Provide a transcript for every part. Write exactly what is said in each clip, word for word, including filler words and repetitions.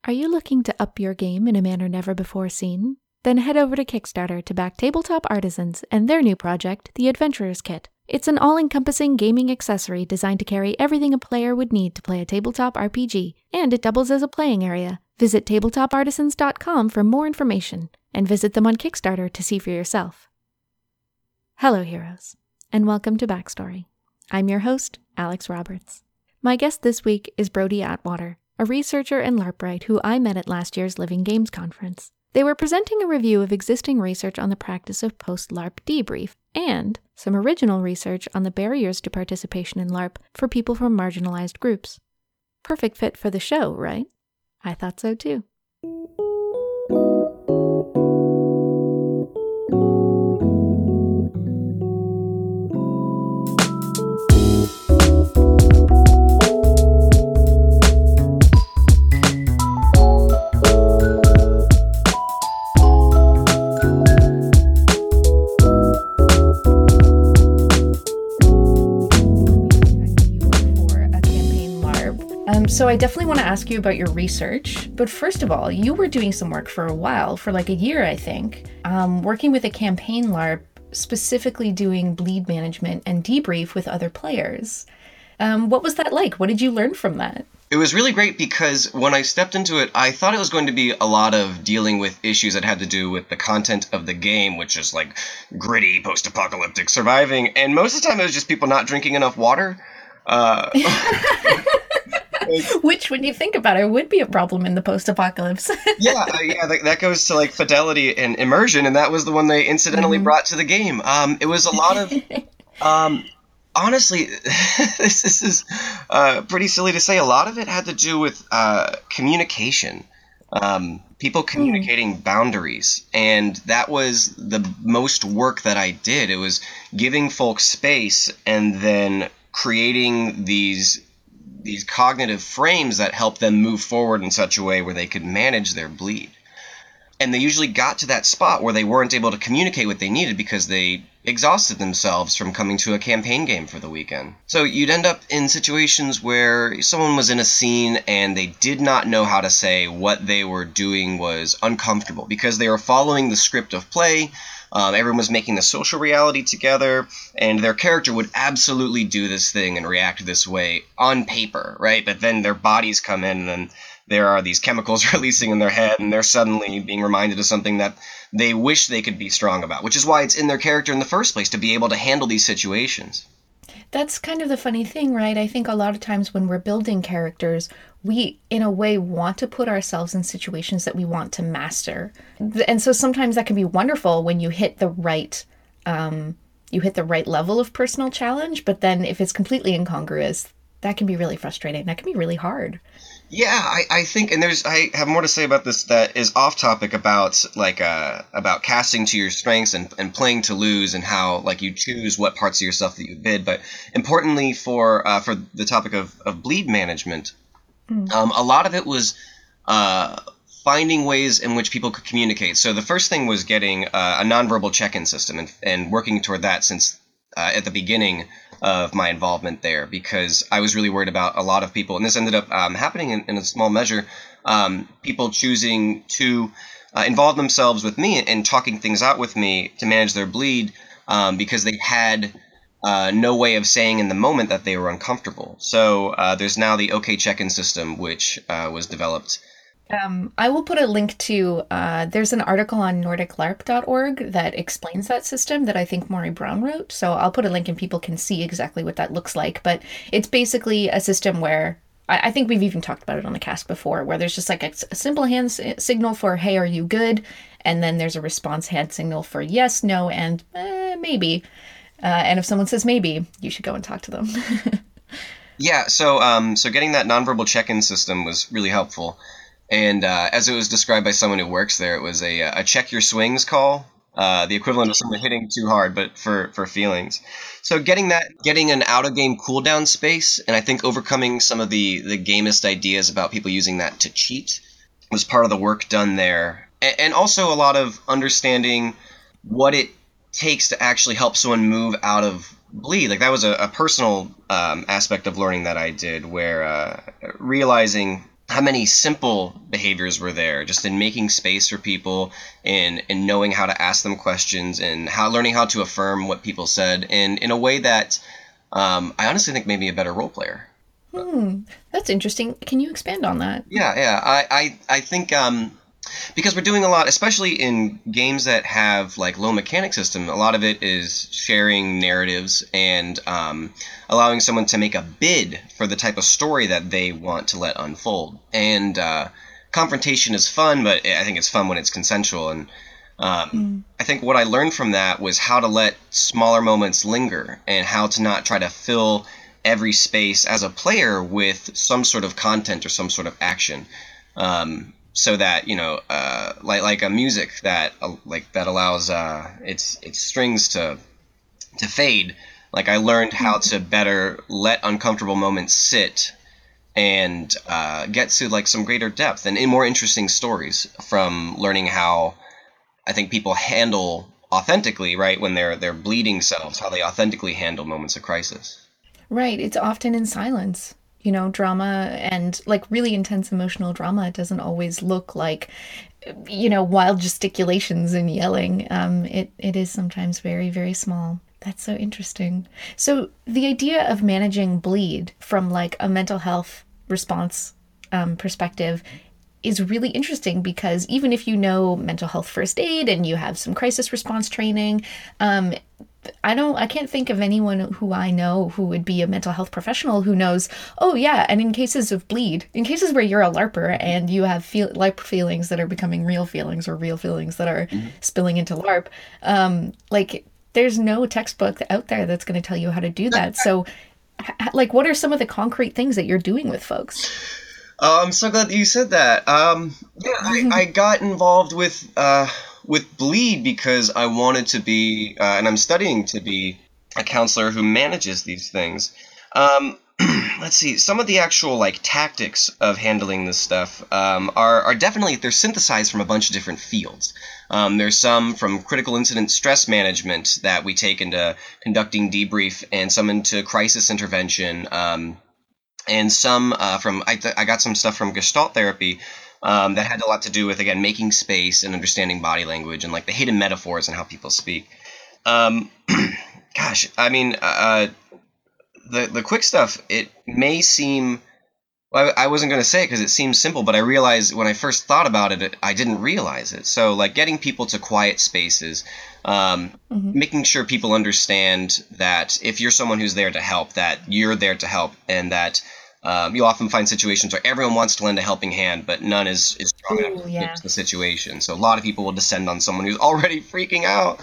Are you looking to up your game in a manner never before seen? Then head over to Kickstarter to back Tabletop Artisans and their new project, the Adventurer's Kit. It's an all-encompassing gaming accessory designed to carry everything a player would need to play a tabletop R P G, and it doubles as a playing area. Visit tabletop artisans dot com for more information, and visit them on Kickstarter to see for yourself. Hello, heroes, and welcome to Backstory. I'm your host, Alex Roberts. My guest this week is Brody Atwater, a researcher and LARPwright who I met at last year's Living Games conference. They were presenting a review of existing research on the practice of post-LARP debrief and some original research on the barriers to participation in LARP for people from marginalized groups. Perfect fit for the show, right? I thought so too. So I definitely want to ask you about your research, but first of all, you were doing some work for a while, for like a year, I think, um, working with a campaign LARP, specifically doing bleed management and debrief with other players. Um, what was that like? What did you learn from that? It was really great because when I stepped into it, I thought it was going to be a lot of dealing with issues that had to do with the content of the game, which is like gritty, post-apocalyptic surviving, and most of the time it was just people not drinking enough water. Uh Which, when you think about it, would be a problem in the post-apocalypse. yeah, uh, yeah, that, that goes to like fidelity and immersion, and that was the one they incidentally mm-hmm. brought to the game. Um, it was a lot of, um, honestly, this, this is uh, pretty silly to say. A lot of it had to do with uh, communication, um, people communicating mm. boundaries, and that was the most work that I did. It was giving folks space and then creating these. these cognitive frames that help them move forward in such a way where they could manage their bleed. And they usually got to that spot where they weren't able to communicate what they needed because they exhausted themselves from coming to a campaign game for the weekend. So you'd end up in situations where someone was in a scene and they did not know how to say what they were doing was uncomfortable because they were following the script of play. Um, everyone was making the social reality together, and their character would absolutely do this thing and react this way on paper, right? But then their bodies come in, and then there are these chemicals releasing in their head, and they're suddenly being reminded of something that they wish they could be strong about, which is why it's in their character in the first place, to be able to handle these situations. That's kind of the funny thing, right? I think a lot of times when we're building characters, we, in a way, want to put ourselves in situations that we want to master. And so sometimes that can be wonderful when you hit the right, um, you hit the right level of personal challenge. But then if it's completely incongruous, that can be really frustrating. That can be really hard. Yeah, I, I think, and there's, I have more to say about this that is off topic about like uh about casting to your strengths and, and playing to lose and how like you choose what parts of yourself that you bid. But importantly for uh, for the topic of, of bleed management, mm. um, a lot of it was uh, finding ways in which people could communicate. So the first thing was getting uh, a nonverbal check-in system and, and working toward that since uh, at the beginning of my involvement there, because I was really worried about a lot of people, and this ended up um, happening in, in a small measure, um, people choosing to uh, involve themselves with me and, and talking things out with me to manage their bleed um, because they had uh, no way of saying in the moment that they were uncomfortable. So uh, there's now the OK check-in system, which uh, was developed. Um, I will put a link to, uh, there's an article on nordic larp dot org that explains that system that I think Maury Brown wrote. So I'll put a link and people can see exactly what that looks like. But it's basically a system where, I, I think we've even talked about it on the cast before, where there's just like a, a simple hand s- signal for, hey, are you good? And then there's a response hand signal for yes, no, and eh, maybe. Uh, and if someone says maybe, you should go and talk to them. yeah, so um, so getting that nonverbal check-in system was really helpful. And uh, as it was described by someone who works there, it was a, a check your swings call, uh, the equivalent of someone hitting too hard, but for, for feelings. So getting that, getting an out-of-game cooldown space, and I think overcoming some of the, the gamist ideas about people using that to cheat was part of the work done there. And, and also a lot of understanding what it takes to actually help someone move out of bleed. Like that was a, a personal um, aspect of learning that I did, where uh, realizing how many simple behaviors were there just in making space for people and, and knowing how to ask them questions and how learning how to affirm what people said and in a way that um, I honestly think made me a better role player. Hmm, that's interesting. Can you expand on that? Yeah, yeah. I, I, I think um, because we're doing a lot, especially in games that have like low mechanic system, a lot of it is sharing narratives and um, allowing someone to make a bid for the type of story that they want to let unfold. And uh, confrontation is fun, but I think it's fun when it's consensual. And um, mm. I think what I learned from that was how to let smaller moments linger and how to not try to fill every space as a player with some sort of content or some sort of action. Um, So that you know, uh, like like a music that uh, like that allows uh, its its strings to to fade. Like I learned how to better let uncomfortable moments sit and uh, get to like some greater depth and in more interesting stories from learning how I think people handle authentically, right, when they're they're bleeding selves, how they authentically handle moments of crisis. Right. It's often in silence. You know, drama and like really intense emotional drama doesn't always look like, you know, wild gesticulations and yelling. Um, it, it is sometimes very, very small. That's so interesting. So the idea of managing bleed from like a mental health response um, perspective is really interesting because even if you know mental health first aid and you have some crisis response training, um, I don't, I can't think of anyone who I know who would be a mental health professional who knows, oh yeah, and in cases of bleed, in cases where you're a LARPer and you have feel, LARP feelings that are becoming real feelings or real feelings that are mm-hmm. spilling into LARP, um, like there's no textbook out there that's going to tell you how to do that. So like, what are some of the concrete things that you're doing with folks? Oh, I'm so glad that you said that. Um, yeah, I, I got involved with uh, with bleed because I wanted to be, uh, and I'm studying to be a counselor who manages these things. Um, let's see, some of the actual like tactics of handling this stuff um, are are definitely they're synthesized from a bunch of different fields. Um, there's some from critical incident stress management that we take into conducting debrief, and some into crisis intervention. Um, And some uh, from I, th- I got some stuff from Gestalt therapy um, that had a lot to do with again making space and understanding body language and like the hidden metaphors and how people speak. Um, gosh, I mean, uh, the the quick stuff. It may seem well, I, I wasn't going to say it because it seems simple, but I realized when I first thought about it, it, I didn't realize it. So like getting people to quiet spaces. Um, mm-hmm. Making sure people understand that if you're someone who's there to help, that you're there to help, and that um, you often find situations where everyone wants to lend a helping hand, but none is, is strong Ooh, enough to yeah. fix the situation. So a lot of people will descend on someone who's already freaking out.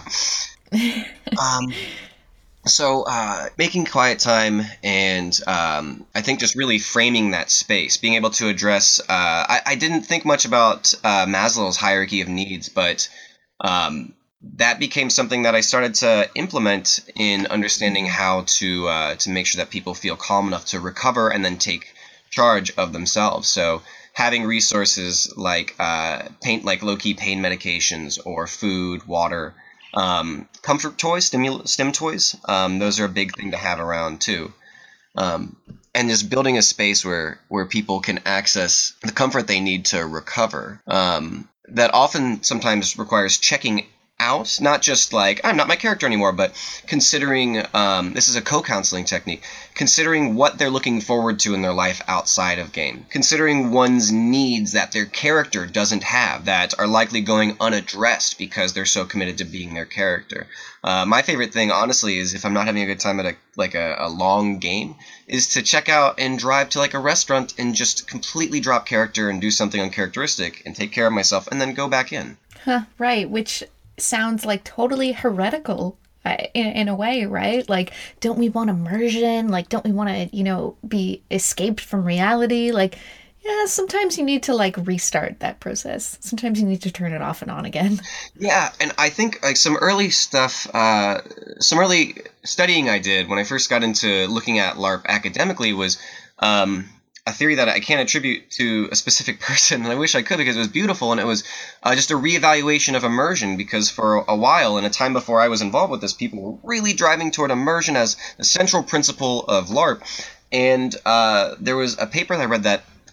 um, so uh, making quiet time and um, I think just really framing that space, being able to address uh, – I, I didn't think much about uh, Maslow's hierarchy of needs, but um, – that became something that I started to implement in understanding how to uh, to make sure that people feel calm enough to recover and then take charge of themselves. So having resources like uh, pain, like low-key pain medications or food, water, um, comfort toys, stimul- stim toys, um, those are a big thing to have around too. Um, and just building a space where, where people can access the comfort they need to recover. Um, that often sometimes requires checking out, not just like I'm not my character anymore, but considering um, this is a co-counseling technique, considering what they're looking forward to in their life outside of game, considering one's needs that their character doesn't have that are likely going unaddressed because they're so committed to being their character. Uh, my favorite thing, honestly, is if I'm not having a good time at a like a, a long game, is to check out and drive to like a restaurant and just completely drop character and do something uncharacteristic and take care of myself and then go back in. Huh, right, which sounds like totally heretical uh, in, in a way, right? Like, don't we want immersion? Like, don't we want to, you know, be escaped from reality? Like, yeah, sometimes you need to like restart that process. Sometimes you need to turn it off and on again. Yeah, and I think like some early stuff, uh, some early studying I did when I first got into looking at LARP academically was um, a theory that I can't attribute to a specific person, and I wish I could because it was beautiful, and it was uh, just a reevaluation of immersion, because for a while, in a time before I was involved with this, people were really driving toward immersion as the central principle of LARP, and uh, there was a paper that I read that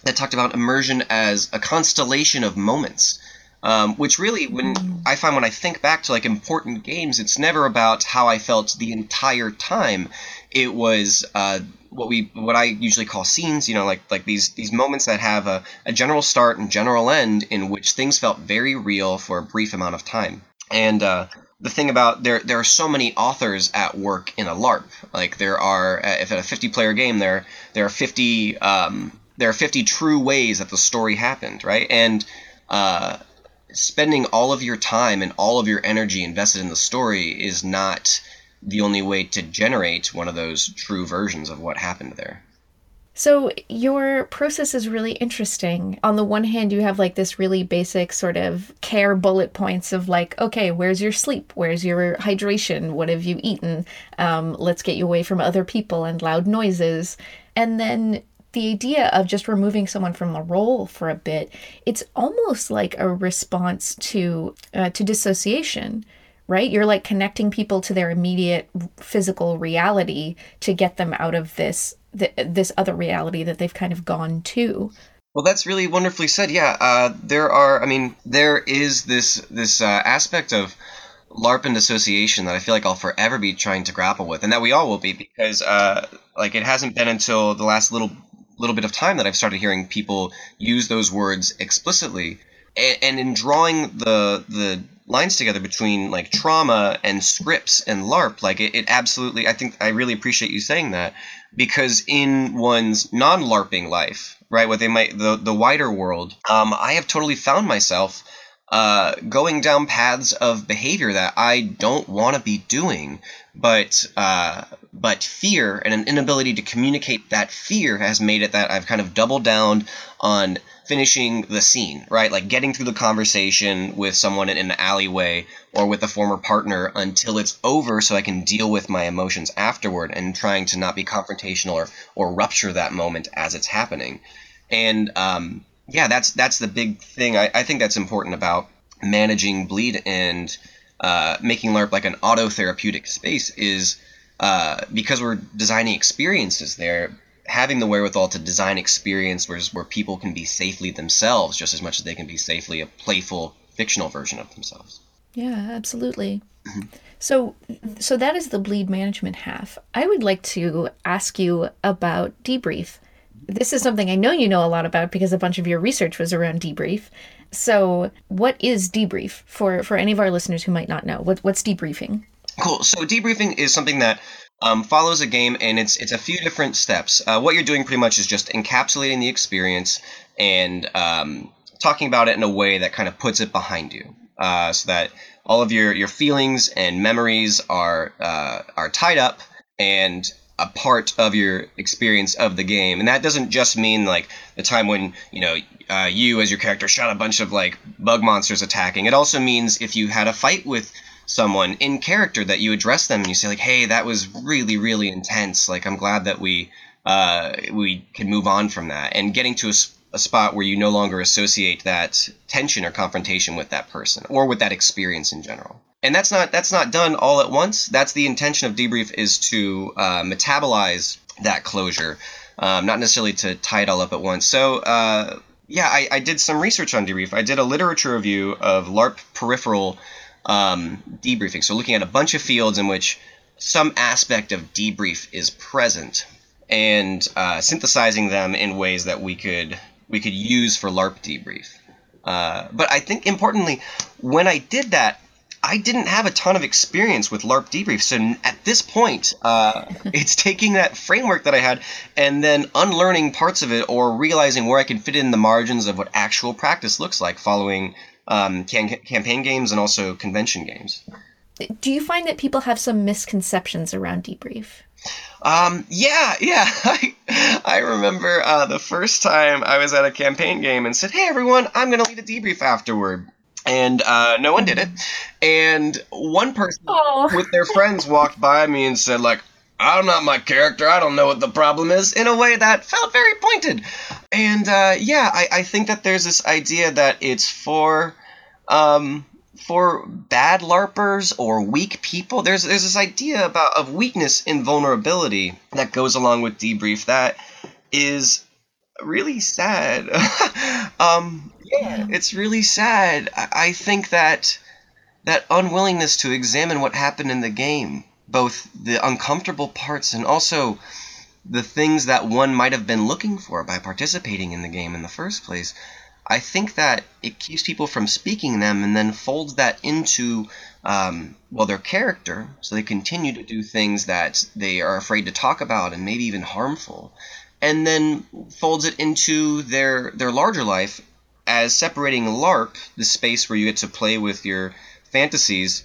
that talked about immersion as a constellation of moments. Um, which really, when mm. I find when I think back to like important games, it's never about how I felt the entire time. It was uh, what we what I usually call scenes. You know, like like these these moments that have a, a general start and general end, in which things felt very real for a brief amount of time. And uh, the thing about there there are so many authors at work in a LARP. Like there are, if at a fifty player game, there there are fifty um, there are fifty true ways that the story happened, right? And uh, spending all of your time and all of your energy invested in the story is not the only way to generate one of those true versions of what happened there. So your process is really interesting. On the one hand, you have like this really basic sort of care bullet points of like, okay, where's your sleep? Where's your hydration? What have you eaten? Um, let's get you away from other people and loud noises. And then the idea of just removing someone from the role for a bit, it's almost like a response to uh, to dissociation, right? You're like connecting people to their immediate physical reality to get them out of this th- this other reality that they've kind of gone to. Well, that's really wonderfully said. Yeah, uh, there are. I mean, there is this this uh, aspect of LARP and dissociation that I feel like I'll forever be trying to grapple with, and that we all will be, because uh, like it hasn't been until the last little. little bit of time that I've started hearing people use those words explicitly, and, and in drawing the the lines together between like trauma and scripts and LARP, like it, it absolutely, I think I really appreciate you saying that, because in one's non-LARPing life, right, what they might the the wider world, um, I have totally found myself uh, going down paths of behavior that I don't want to be doing, but uh, but fear and an inability to communicate that fear has made it that I've kind of doubled down on finishing the scene, right? Like getting through the conversation with someone in an alleyway or with a former partner until it's over so I can deal with my emotions afterward, and trying to not be confrontational or, or rupture that moment as it's happening. And um, yeah, that's that's the big thing. I, I think that's important about managing bleed and uh, making LARP like an auto-therapeutic space is uh, because we're designing experiences there, having the wherewithal to design experiences where people can be safely themselves just as much as they can be safely a playful, fictional version of themselves. Yeah, absolutely. Mm-hmm. So, so that is the bleed management half. I would like to ask you about debrief. This is something I know you know a lot about because a bunch of your research was around debrief. So what is debrief for, for any of our listeners who might not know? What, what's debriefing? Cool. So debriefing is something that um, follows a game, and it's it's a few different steps. Uh, what you're doing pretty much is just encapsulating the experience and um, talking about it in a way that kind of puts it behind you, uh, so that all of your, your feelings and memories are uh, are tied up and a part of your experience of the game. And that doesn't just mean like the time when, you know, uh, you as your character shot a bunch of like bug monsters attacking. It also means if you had a fight with someone in character, that you address them and you say like, hey, that was really, really intense. Like, I'm glad that we uh, we can move on from that, and getting to a, a spot where you no longer associate that tension or confrontation with that person or with that experience in general. And that's not that's not done all at once. That's the intention of debrief, is to uh, metabolize that closure, um, not necessarily to tie it all up at once. So uh, yeah, I, I did some research on debrief. I did a literature review of LARP peripheral um, debriefing. So looking at a bunch of fields in which some aspect of debrief is present, and uh, synthesizing them in ways that we could we could use for LARP debrief. Uh, but I think importantly, when I did that, I didn't have a ton of experience with LARP debrief. So at this point, uh, it's taking that framework that I had and then unlearning parts of it, or realizing where I can fit in the margins of what actual practice looks like following um, can- campaign games and also convention games. Do you find that people have some misconceptions around debrief? Um, yeah, yeah. I, I remember uh, the first time I was at a campaign game and said, hey, everyone, I'm going to lead a debrief afterward. And uh, no one did it. And one person Aww. with their friends walked by me and said, like, I'm not my character. I don't know what the problem is, in a way that felt very pointed. And uh, yeah, I, I think that there's this idea that it's for um, for bad LARPers or weak people. There's there's this idea about of weakness and vulnerability that goes along with debrief that is really sad. um, yeah, it's really sad. I, I think that that unwillingness to examine what happened in the game, both the uncomfortable parts and also the things that one might have been looking for by participating in the game in the first place, I think that it keeps people from speaking them and then folds that into, um, well, their character, so they continue to do things that they are afraid to talk about and maybe even harmful, and then folds it into their their larger life as separating LARP, the space where you get to play with your fantasies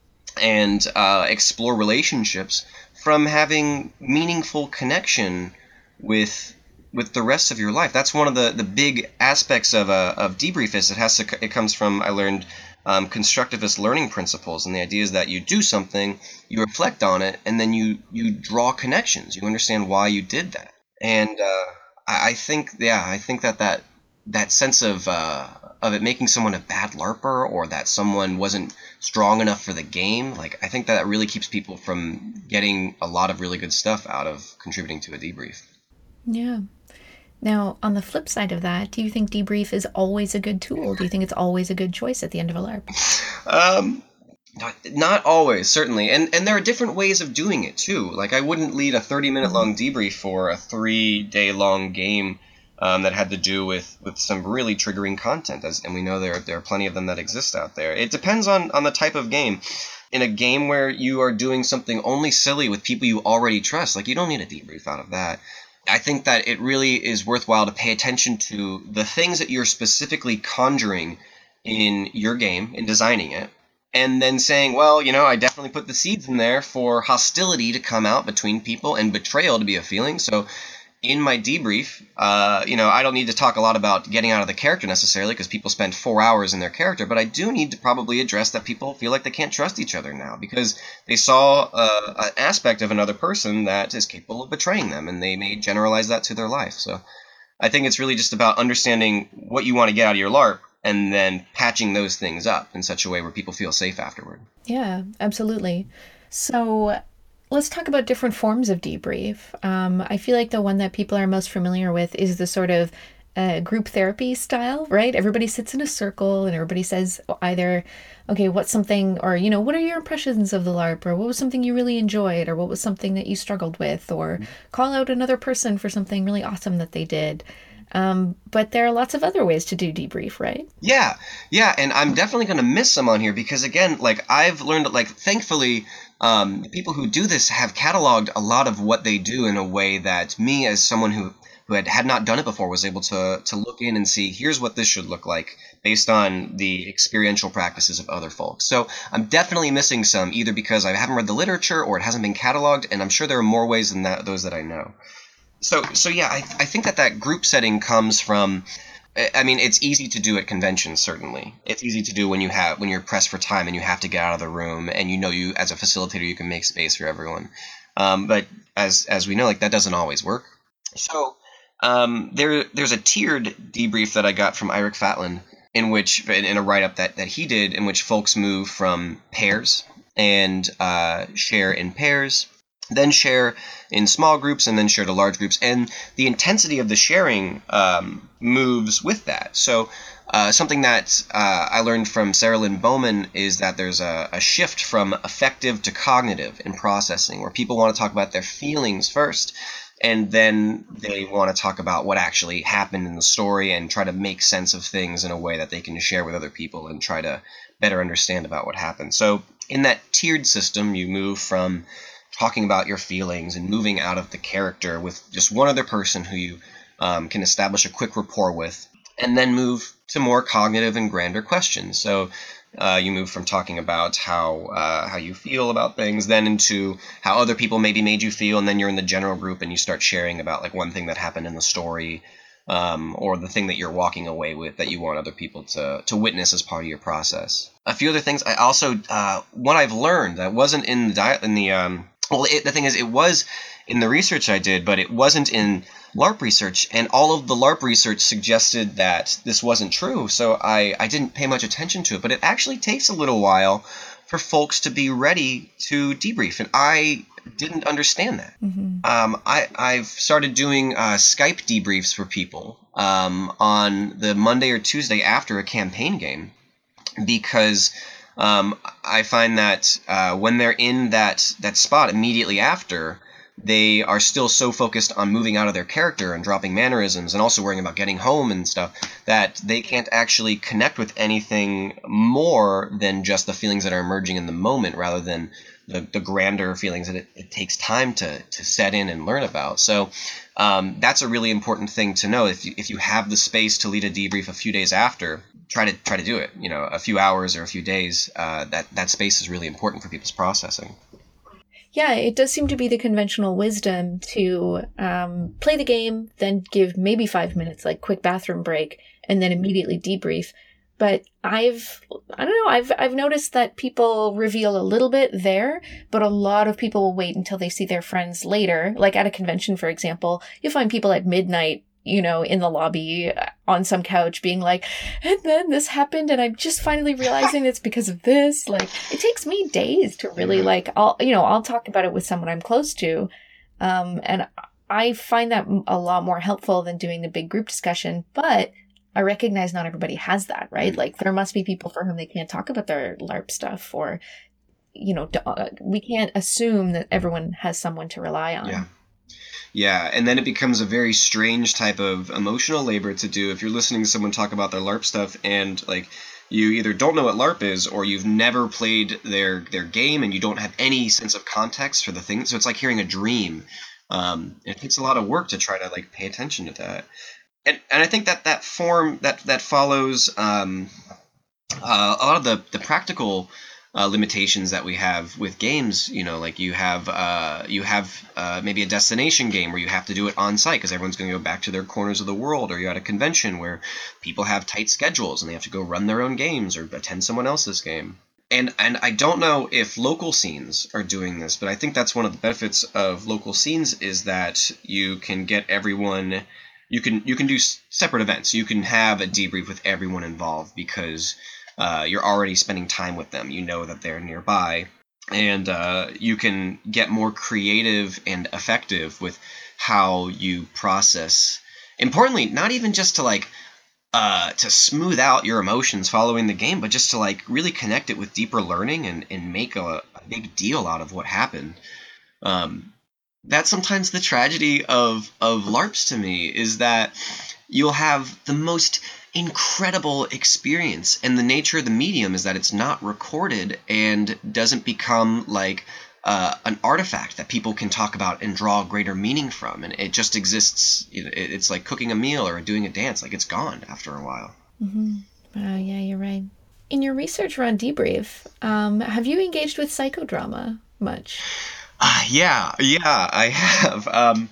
and uh, explore relationships, from having meaningful connection with with the rest of your life. That's one of the, the big aspects of uh, of debrief is it has to it comes from, I learned, um, constructivist learning principles, and the idea is that you do something, you reflect on it, and then you you draw connections. You understand why you did that, and uh, I, I think yeah I think that that that sense of uh, of it making someone a bad LARPer, or that someone wasn't strong enough for the game, like I think that really keeps people from getting a lot of really good stuff out of contributing to a debrief. Yeah. Now, on the flip side of that, do you think debrief is always a good tool? Do you think it's always a good choice at the end of a LARP? Um, not, not always, certainly, and and there are different ways of doing it too. Like I wouldn't lead a thirty minute long debrief for a three day long game um, that had to do with, with some really triggering content, as and we know there there are plenty of them that exist out there. It depends on on the type of game. In a game where you are doing something only silly with people you already trust, like you don't need a debrief out of that. I think that it really is worthwhile to pay attention to the things that you're specifically conjuring in your game, in designing it, and then saying, well, you know, I definitely put the seeds in there for hostility to come out between people and betrayal to be a feeling. So in my debrief, uh, you know, I don't need to talk a lot about getting out of the character necessarily, because people spend four hours in their character, but I do need to probably address that people feel like they can't trust each other now because they saw uh, an aspect of another person that is capable of betraying them, and they may generalize that to their life. So I think it's really just about understanding what you want to get out of your LARP and then patching those things up in such a way where people feel safe afterward. Yeah, absolutely. So let's talk about different forms of debrief. Um, I feel like the one that people are most familiar with is the sort of uh, group therapy style, right? Everybody sits in a circle and everybody says either, okay, what's something, or, you know, what are your impressions of the LARP, or what was something you really enjoyed, or what was something that you struggled with, or call out another person for something really awesome that they did. Um, but there are lots of other ways to do debrief, right? Yeah, yeah, and I'm definitely going to miss some on here because, again, like I've learned, like thankfully, um, people who do this have cataloged a lot of what they do in a way that me, as someone who who had, had not done it before, was able to to look in and see, here's what this should look like based on the experiential practices of other folks. So I'm definitely missing some, either because I haven't read the literature or it hasn't been cataloged, and I'm sure there are more ways than that, those that I know. So, so yeah, I, I think that that group setting comes from, I mean, it's easy to do at conventions, certainly. It's easy to do when you have, when you're pressed for time and you have to get out of the room and you know you, as a facilitator, you can make space for everyone. Um, but as, as we know, like that doesn't always work. So, um, there, there's a tiered debrief that I got from Eirik Fatland, in which, in a write-up that, that he did, in which folks move from pairs and, uh, share in pairs, then share in small groups, and then share to large groups. And the intensity of the sharing um, moves with that. So uh, something that uh, I learned from Sarah Lynn Bowman is that there's a, a shift from affective to cognitive in processing, where people want to talk about their feelings first, and then they want to talk about what actually happened in the story and try to make sense of things in a way that they can share with other people and try to better understand about what happened. So in that tiered system, you move from talking about your feelings and moving out of the character with just one other person who you um, can establish a quick rapport with, and then move to more cognitive and grander questions. So uh, you move from talking about how uh, how you feel about things, then into how other people maybe made you feel, and then you're in the general group and you start sharing about like one thing that happened in the story, um, or the thing that you're walking away with that you want other people to to witness as part of your process. A few other things I also uh, what I've learned that wasn't in the di- in the um, Well, it, the thing is, it was in the research I did, but it wasn't in LARP research, and all of the LARP research suggested that this wasn't true, so I, I didn't pay much attention to it. But it actually takes a little while for folks to be ready to debrief, and I didn't understand that. Mm-hmm. Um, I, I've started doing uh, Skype debriefs for people um, on the Monday or Tuesday after a campaign game, because um, I find that uh, when they're in that, that spot immediately after, they are still so focused on moving out of their character and dropping mannerisms and also worrying about getting home and stuff that they can't actually connect with anything more than just the feelings that are emerging in the moment, rather than the, the grander feelings that it, it takes time to, to set in and learn about. So um, that's a really important thing to know. If you, if you have the space to lead a debrief a few days after, try to try to do it. You know, a few hours or a few days. Uh, that that space is really important for people's processing. Yeah, it does seem to be the conventional wisdom to um, play the game, then give maybe five minutes, like quick bathroom break, and then immediately debrief. But I've, I don't know, I've I've noticed that people reveal a little bit there, but a lot of people will wait until they see their friends later. Like at a convention, for example, you'll find people at midnight, you know, in the lobby on some couch being like, and then this happened and I'm just finally realizing it's because of this. Like, it takes me days to really like, I'll, you know, I'll talk about it with someone I'm close to. Um, and I find that a lot more helpful than doing the big group discussion, but I recognize not everybody has that, right? Like there must be people for whom they can't talk about their LARP stuff, or, you know, we can't assume that everyone has someone to rely on. Yeah. Yeah, and then it becomes a very strange type of emotional labor to do if you're listening to someone talk about their LARP stuff and, like, you either don't know what LARP is or you've never played their their game and you don't have any sense of context for the thing. So it's like hearing a dream. Um, it takes a lot of work to try to, like, pay attention to that. And and I think that that form, that, that follows um, uh, a lot of the, the practical Uh, limitations that we have with games. You know, like you have uh, you have uh, maybe a destination game where you have to do it on site because everyone's going to go back to their corners of the world, or you're at a convention where people have tight schedules and they have to go run their own games or attend someone else's game. And and I don't know if local scenes are doing this, but I think that's one of the benefits of local scenes is that you can get everyone. You can you can do separate events. You can have a debrief with everyone involved because Uh, you're already spending time with them. You know that they're nearby. And uh, you can get more creative and effective with how you process. Importantly, not even just to like uh, to smooth out your emotions following the game, but just to like really connect it with deeper learning and, and make a, a big deal out of what happened. Um, that's sometimes the tragedy of, of LARPs to me, is that you'll have the most incredible experience, and the nature of the medium is that it's not recorded and doesn't become like uh, an artifact that people can talk about and draw greater meaning from, and it just exists. It's like cooking a meal or doing a dance, like it's gone after a while. Mm-hmm. Uh, yeah, you're right. In your research around debrief, um, have you engaged with psychodrama much? Uh, yeah, yeah, I have. Um,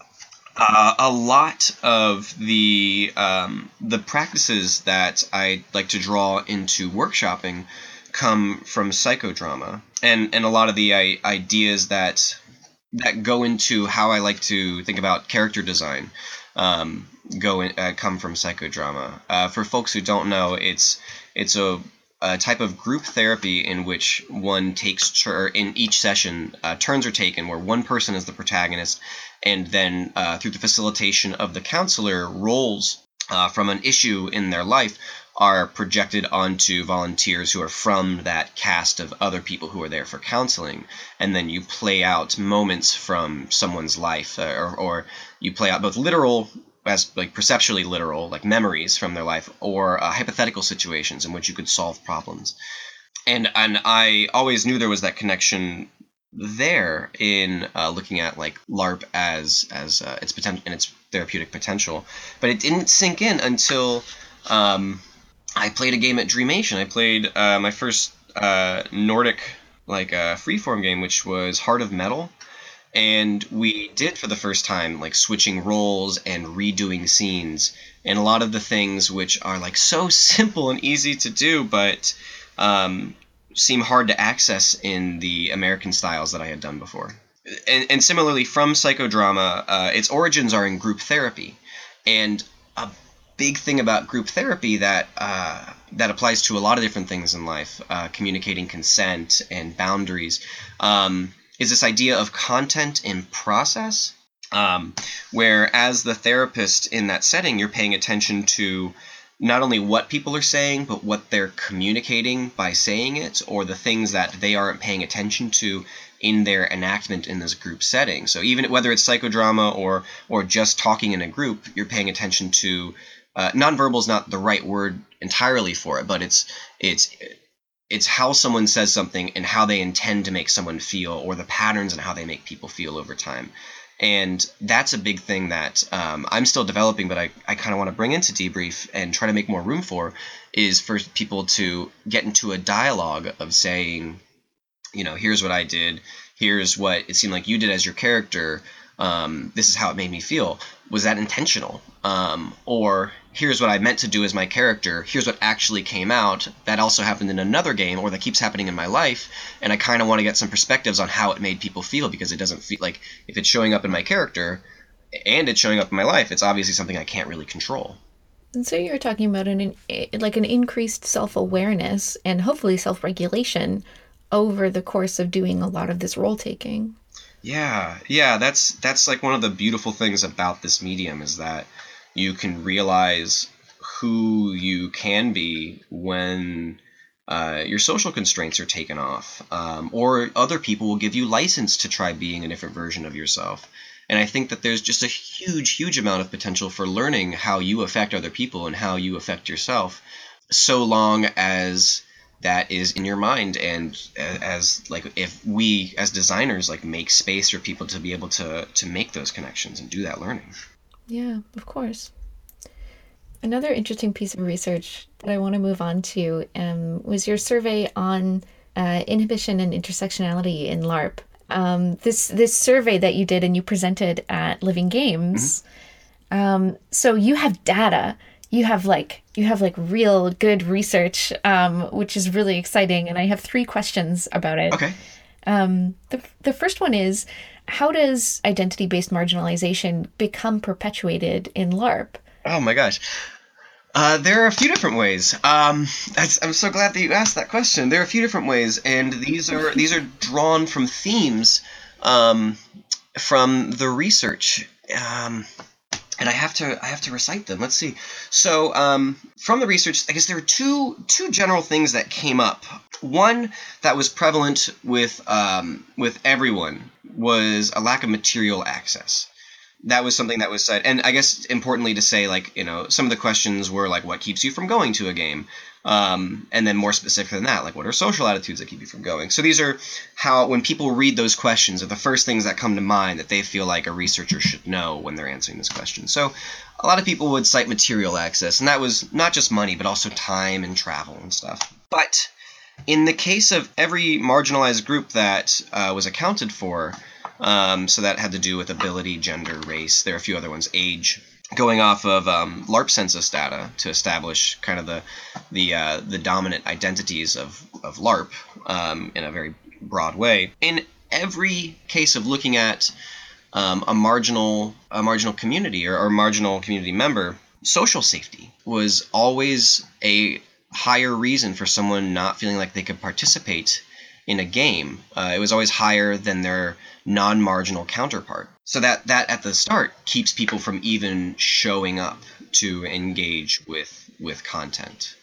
Uh, a lot of the um, the practices that I like to draw into workshopping come from psychodrama, and and a lot of the I, ideas that that go into how I like to think about character design um, go in, uh, come from psychodrama. Uh, for folks who don't know, it's it's a a type of group therapy in which one takes tur- in each session uh, turns are taken where one person is the protagonist, and then uh, through the facilitation of the counselor, roles uh, from an issue in their life are projected onto volunteers who are from that cast of other people who are there for counseling, and then you play out moments from someone's life, uh, or, or you play out both literal as like perceptually literal, like memories from their life, or uh, hypothetical situations in which you could solve problems. And and I always knew there was that connection there in uh, looking at like LARP as as uh, its potential and its therapeutic potential, but it didn't sink in until um, I played a game at Dreamation. I played uh, my first uh, Nordic like uh, freeform game, which was Heart of Metal. And we did for the first time like switching roles and redoing scenes, and a lot of the things which are like so simple and easy to do, but um, seem hard to access in the American styles that I had done before. And, and similarly, from psychodrama, uh, its origins are in group therapy, and a big thing about group therapy that uh, that applies to a lot of different things in life, uh, communicating consent and boundaries. Um, is this idea of content in process, um, where as the therapist in that setting, you're paying attention to not only what people are saying, but what they're communicating by saying it, or the things that they aren't paying attention to in their enactment in this group setting. So even whether it's psychodrama or or just talking in a group, you're paying attention to uh, nonverbal is not the right word entirely for it, but it's it's it's how someone says something and how they intend to make someone feel, or the patterns and how they make people feel over time. And that's a big thing that um, I'm still developing, but I, I kind of want to bring into debrief and try to make more room for, is for people to get into a dialogue of saying, you know, here's what I did. Here's what it seemed like you did as your character. Um, this is how it made me feel. Was that intentional? Um, or here's what I meant to do as my character. Here's what actually came out. That also happened in another game, or that keeps happening in my life. And I kind of want to get some perspectives on how it made people feel, because it doesn't feel like, if it's showing up in my character and it's showing up in my life, it's obviously something I can't really control. And so you're talking about an like an increased self-awareness and hopefully self-regulation over the course of doing a lot of this role taking. Yeah, yeah, that's that's like one of the beautiful things about this medium, is that you can realize who you can be when uh, your social constraints are taken off, um, or other people will give you license to try being a different version of yourself. And I think that there's just a huge, huge amount of potential for learning how you affect other people and how you affect yourself, so long as that is in your mind, and as like if we as designers like make space for people to be able to to make those connections and do that learning. Yeah, of course. Another interesting piece of research that I want to move on to um, was your survey on uh, inhibition and intersectionality in LARP. Um, this this survey that you did and you presented at Living Games. Mm-hmm. Um, so you have data. You have like you have like real good research, um, which is really exciting. And I have three questions about it. Okay. Um, the the first one is, how does identity-based marginalization become perpetuated in LARP? Oh my gosh. Uh, there are a few different ways. Um, that's, I'm so glad that you asked that question. There are a few different ways, and these are these are drawn from themes um, from the research. Um, and I have to I have to recite them. Let's see. So um, from the research, I guess there were two two general things that came up. One that was prevalent with um, with everyone was a lack of material access. That was something that was said. And I guess importantly to say, like, you know, some of the questions were like, what keeps you from going to a game? Um, and then more specific than that, like, what are social attitudes that keep you from going? So these are how, when people read those questions, are the first things that come to mind that they feel like a researcher should know when they're answering this question. So a lot of people would cite material access, and that was not just money, but also time and travel and stuff. But in the case of every marginalized group that uh, was accounted for, Um, so that had to do with ability, gender, race. There are a few other ones, age, going off of um, LARP census data to establish kind of the the uh, the dominant identities of of LARP um, in a very broad way. In every case of looking at um, a marginal a marginal community or, or marginal community member, social safety was always a higher reason for someone not feeling like they could participate in a game. Uh, it was always higher than their non-marginal counterpart. So that, that at the start keeps people from even showing up to engage with with content.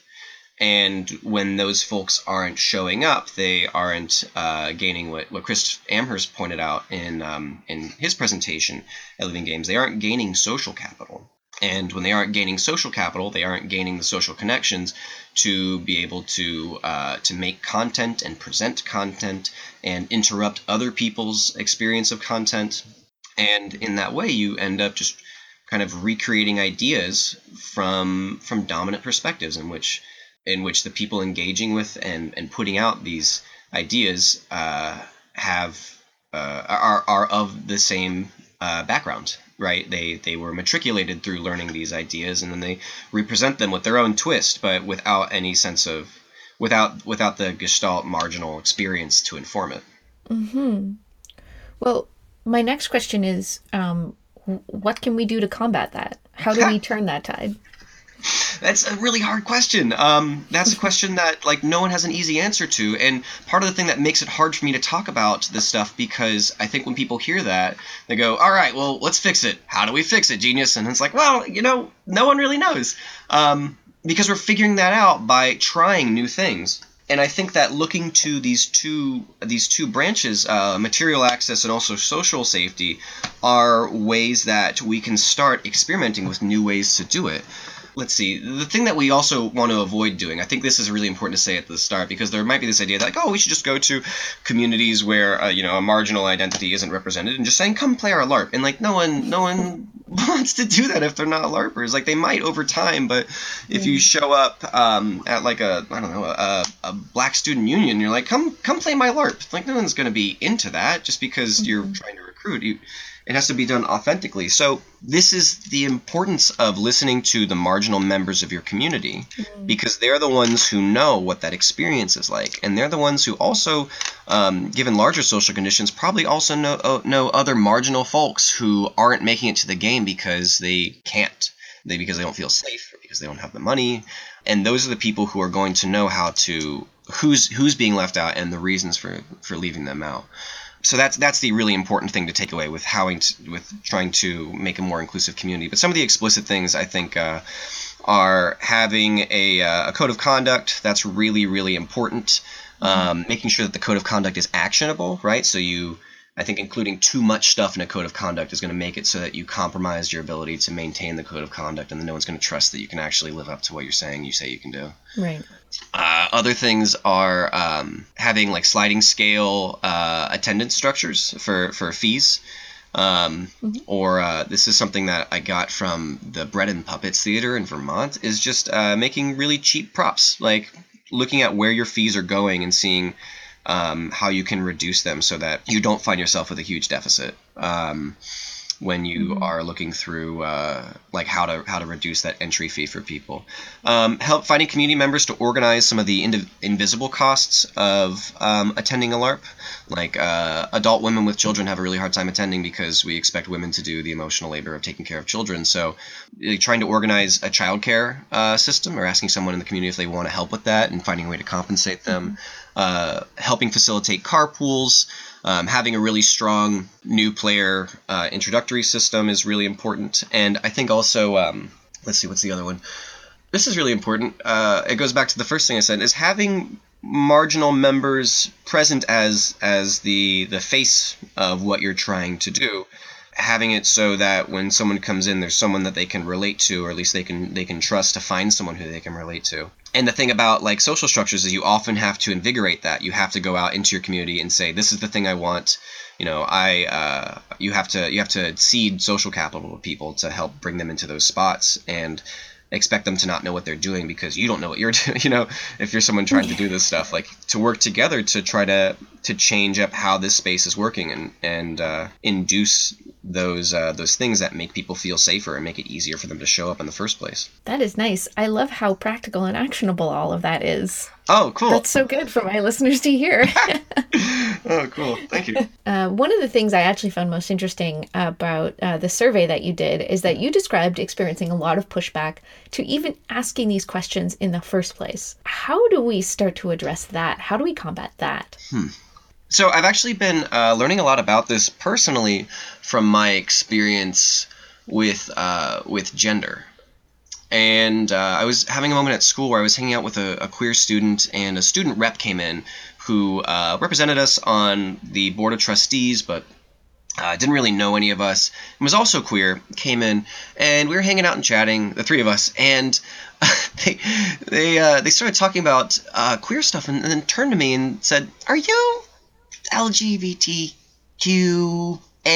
And when those folks aren't showing up, they aren't uh, gaining what, what Chris Amherst pointed out in um, in his presentation at Living Games. They aren't gaining social capital. And when they aren't gaining social capital, they aren't gaining the social connections to be able to uh, to make content and present content and interrupt other people's experience of content. And in that way, you end up just kind of recreating ideas from from dominant perspectives in which in which the people engaging with and, and putting out these ideas uh, have uh, are are of the same uh, background. Right, they they were matriculated through learning these ideas, and then they represent them with their own twist, but without any sense of, without without the Gestalt marginal experience to inform it. Mm-hmm. Well, my next question is, um, what can we do to combat that? How do we turn that tide? That's a really hard question. Um, that's a question that like no one has an easy answer to, and part of the thing that makes it hard for me to talk about this stuff, because I think when people hear that, they go, "All right, well, let's fix it. How do we fix it, genius?" And it's like, well, you know, no one really knows, um, because we're figuring that out by trying new things. And I think that looking to these two these two branches, uh, material access and also social safety, are ways that we can start experimenting with new ways to do it. Let's see. The thing that we also want to avoid doing, I think this is really important to say at the start, because there might be this idea that, like, oh, we should just go to communities where, uh, you know, a marginal identity isn't represented and just saying, come play our LARP. And, like, no one no one wants to do that if they're not LARPers. Like, they might over time, but if you show up um, at, like, a, I don't know, a, a black student union, you're like, come come play my LARP. Like, no one's going to be into that just because mm-hmm. you're trying to recruit. You, It has to be done authentically. So this is the importance of listening to the marginal members of your community, mm-hmm. because they're the ones who know what that experience is like. And they're the ones who also, um, given larger social conditions, probably also know, uh, know other marginal folks who aren't making it to the game because they can't, they because they don't feel safe, or because they don't have the money. And those are the people who are going to know how to, who's who's being left out and the reasons for, for leaving them out. So that's that's the really important thing to take away with how with trying to make a more inclusive community. But some of the explicit things, I think, uh, are having a, uh, a code of conduct. That's really, really important. Um, making sure that the code of conduct is actionable, right? So you, I think, including too much stuff in a code of conduct is going to make it so that you compromise your ability to maintain the code of conduct, and then no one's going to trust that you can actually live up to what you're saying you say you can do. Right. Uh, other things are um, having like sliding scale uh, attendance structures for, for fees. Um, mm-hmm. Or uh, this is something that I got from the Bread and Puppets Theater in Vermont, is just uh, making really cheap props, like looking at where your fees are going and seeing um, how you can reduce them so that you don't find yourself with a huge deficit. Um, when you mm-hmm. are looking through uh, like how to how to reduce that entry fee for people. Um, help finding community members to organize some of the indiv- invisible costs of um, attending a LARP. Like uh, adult women with children have a really hard time attending because we expect women to do the emotional labor of taking care of children. So uh, trying to organize a childcare uh, system, or asking someone in the community if they want to help with that and finding a way to compensate them. Mm-hmm. Uh, helping facilitate carpools. Um, having a really strong new player uh, introductory system is really important. And I think also, um, let's see, what's the other one? This is really important. Uh, it goes back to the first thing I said, is having marginal members present as as the the face of what you're trying to do. Having it so that when someone comes in, there's someone that they can relate to, or at least they can they can trust to find someone who they can relate to. And the thing about like social structures is you often have to invigorate that. You have to go out into your community and say, this is the thing I want. You know, I uh, you have to you have to seed social capital to people to help bring them into those spots, and expect them to not know what they're doing because you don't know what you're doing. You know, if you're someone trying to do this stuff, like to work together to try to to change up how this space is working, and and uh, induce those uh, those things that make people feel safer and make it easier for them to show up in the first place. That is nice. I love how practical and actionable all of that is. Oh, cool. That's so good for my listeners to hear. Oh, cool. Thank you. Uh, one of the things I actually found most interesting about uh, the survey that you did is that you described experiencing a lot of pushback to even asking these questions in the first place. How do we start to address that? How do we combat that? Hmm. So I've actually been uh, learning a lot about this personally from my experience with uh, with gender. And uh, I was having a moment at school where I was hanging out with a, a queer student, and a student rep came in who uh, represented us on the board of trustees, but uh, didn't really know any of us, and was also queer, came in, and we were hanging out and chatting, the three of us, and they they uh, they started talking about uh, queer stuff, and, and then turned to me and said, "Are you L G B T Q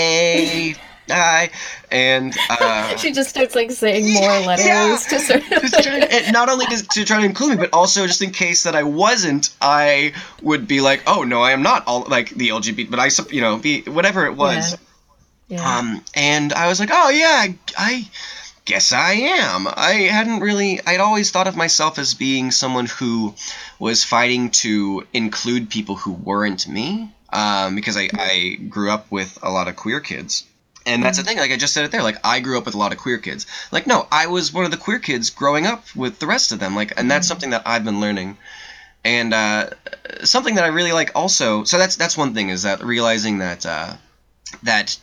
A I?" And uh, she just starts like saying more letters yeah, to sort of just trying to, not only to, to try to include me, but also just in case that I wasn't, I would be like, "Oh no, I am not all like the L G B T," but I, you know, be whatever it was. Yeah. Yeah. Um, and I was like, "Oh yeah, I, I guess I am." I hadn't really, I'd always thought of myself as being someone who was fighting to include people who weren't me, um, because I, I grew up with a lot of queer kids. And that's the thing, like I just said it there, like I grew up with a lot of queer kids. Like, no, I was one of the queer kids growing up with the rest of them. Like, and that's something that I've been learning. And uh, something that I really like also, so that's that's one thing, is that realizing that uh, that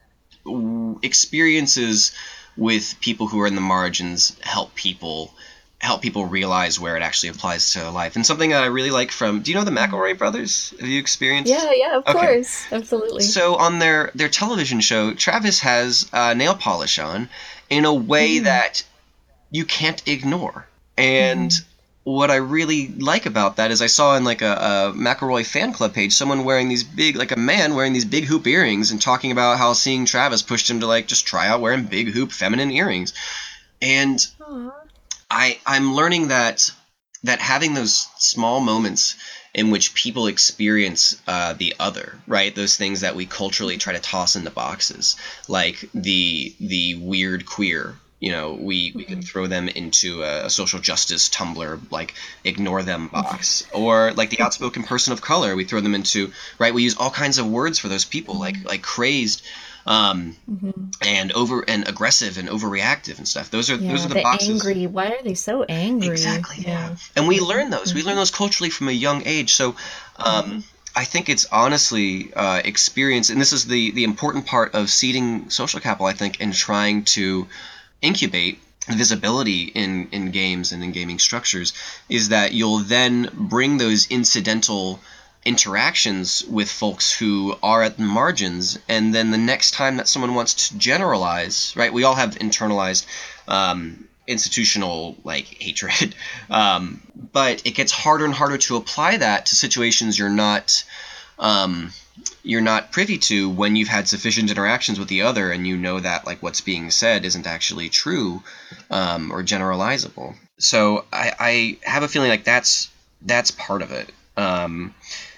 experiences with people who are in the margins help people help people realize where it actually applies to their life. And something that I really like from, do you know the McElroy brothers? Have you experienced? Yeah, yeah, of okay. course. Absolutely. So on their, their television show, Travis has uh, nail polish on in a way mm. that you can't ignore. And mm. what I really like about that is I saw in like a, a McElroy fan club page someone wearing these big, like a man wearing these big hoop earrings and talking about how seeing Travis pushed him to like just try out wearing big hoop feminine earrings. And Aww. I, I'm learning that that having those small moments in which people experience uh, the other, right? Those things that we culturally try to toss into boxes, like the the weird queer. You know, we, we can throw them into a, a social justice Tumblr, like ignore them box, or like the outspoken person of color. We throw them into, right? We use all kinds of words for those people, like like crazed. Um, mm-hmm. and over and aggressive and overreactive and stuff. Those are yeah, those are the, the boxes. Angry. Why are they so angry? Exactly. Yeah. yeah. And we learn those. Mm-hmm. We learn those culturally from a young age. So, um, mm-hmm. I think it's honestly uh, experience, and this is the the important part of seeding social capital. I think in trying to incubate visibility in in games and in gaming structures is that you'll then bring those incidental interactions with folks who are at the margins, and then the next time that someone wants to generalize, right? We all have internalized um, institutional like hatred, um, but it gets harder and harder to apply that to situations you're not um, you're not privy to when you've had sufficient interactions with the other, and you know that like what's being said isn't actually true um, or generalizable. So I, I have a feeling like that's that's part of it. Um,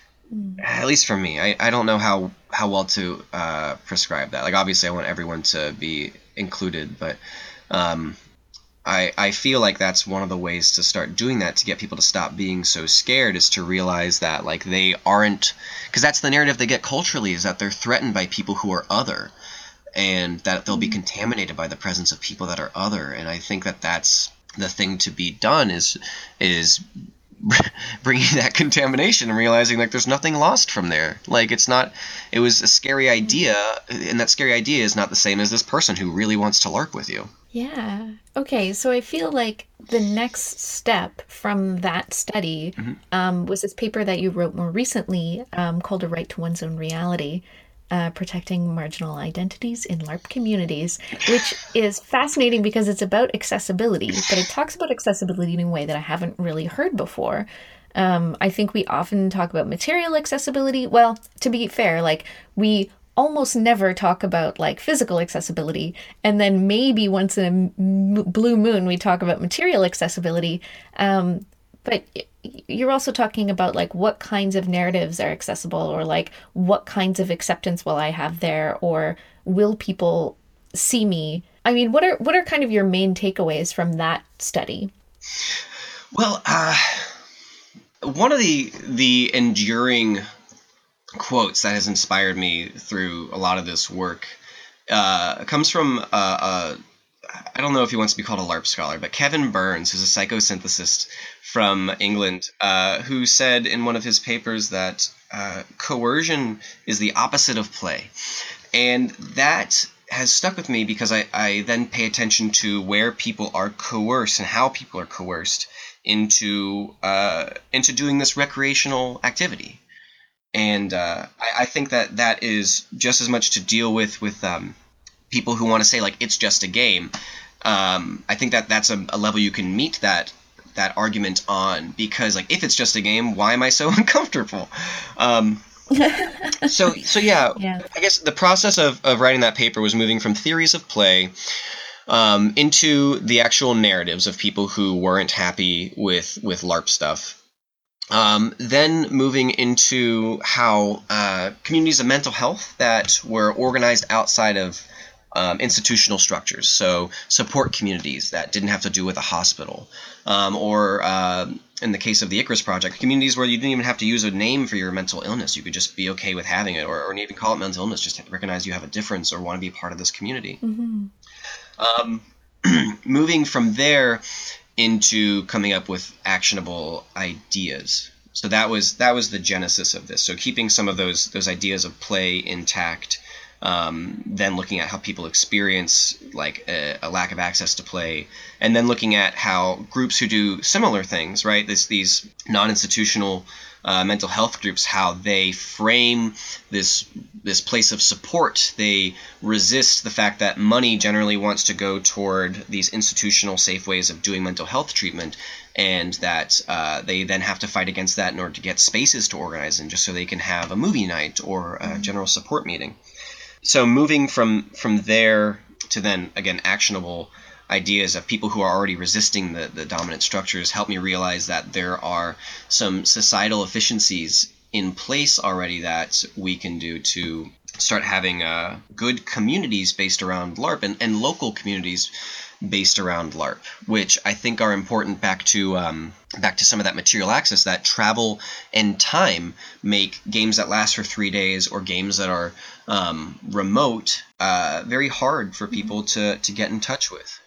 At least for me, I, I don't know how, how well to uh, prescribe that. Like, obviously, I want everyone to be included, but um, I I feel like that's one of the ways to start doing that, to get people to stop being so scared, is to realize that like they aren't, because that's the narrative they get culturally, is that they're threatened by people who are other, and that they'll be contaminated by the presence of people that are other. And I think that that's the thing to be done, is is bringing that contamination and realizing like there's nothing lost from there. Like it's not, it was a scary idea, and that scary idea is not the same as this person who really wants to LARP with you. Yeah. Okay. So I feel like the next step from that study mm-hmm. um, was this paper that you wrote more recently um, called A Right to One's Own Reality. Uh, protecting marginal identities in LARP communities, which is fascinating because it's about accessibility, but it talks about accessibility in a way that I haven't really heard before. Um, I think we often talk about material accessibility. Well, to be fair, like we almost never talk about like physical accessibility, and then maybe once in a m- blue moon we talk about material accessibility. Um, but you're also talking about like what kinds of narratives are accessible, or like what kinds of acceptance will I have there, or will people see me? I mean, what are what are kind of your main takeaways from that study? Well, uh, one of the the enduring quotes that has inspired me through a lot of this work uh, comes from uh, a I don't know if he wants to be called a LARP scholar, but Kevin Burns, who's a psychosynthesist from England, uh, who said in one of his papers that uh, coercion is the opposite of play. And that has stuck with me because I, I then pay attention to where people are coerced and how people are coerced into uh, into doing this recreational activity. And uh, I, I think that that is just as much to deal with with um, people who want to say like it's just a game. Um, I think that that's a, a level you can meet that that argument on, because like if it's just a game, why am I so uncomfortable? Um, so so yeah, yeah, I guess the process of, of writing that paper was moving from theories of play um, into the actual narratives of people who weren't happy with with LARP stuff. Um, then moving into how uh, communities of mental health that were organized outside of Um, institutional structures, so support communities that didn't have to do with a hospital, um, or uh, in the case of the Icarus Project, communities where you didn't even have to use a name for your mental illness. You could just be okay with having it, or, or even call it mental illness, just recognize you have a difference or want to be part of this community. Mm-hmm. Um, moving from there into coming up with actionable ideas. So that was that was the genesis of this. So keeping some of those those ideas of play intact, um, then looking at how people experience like a, a lack of access to play, and then looking at how groups who do similar things, right? This, these non-institutional uh, mental health groups, how they frame this this place of support. They resist the fact that money generally wants to go toward these institutional safe ways of doing mental health treatment, and that uh, they then have to fight against that in order to get spaces to organize in, just so they can have a movie night or a mm-hmm. general support meeting. So moving from from there to then, again, actionable ideas of people who are already resisting the, the dominant structures helped me realize that there are some societal efficiencies in place already that we can do to start having uh, good communities based around LARP and, and local communities based around LARP, which I think are important back to um, back to some of that material access, that travel and time make games that last for three days or games that are um, remote uh, very hard for people to, to get in touch with.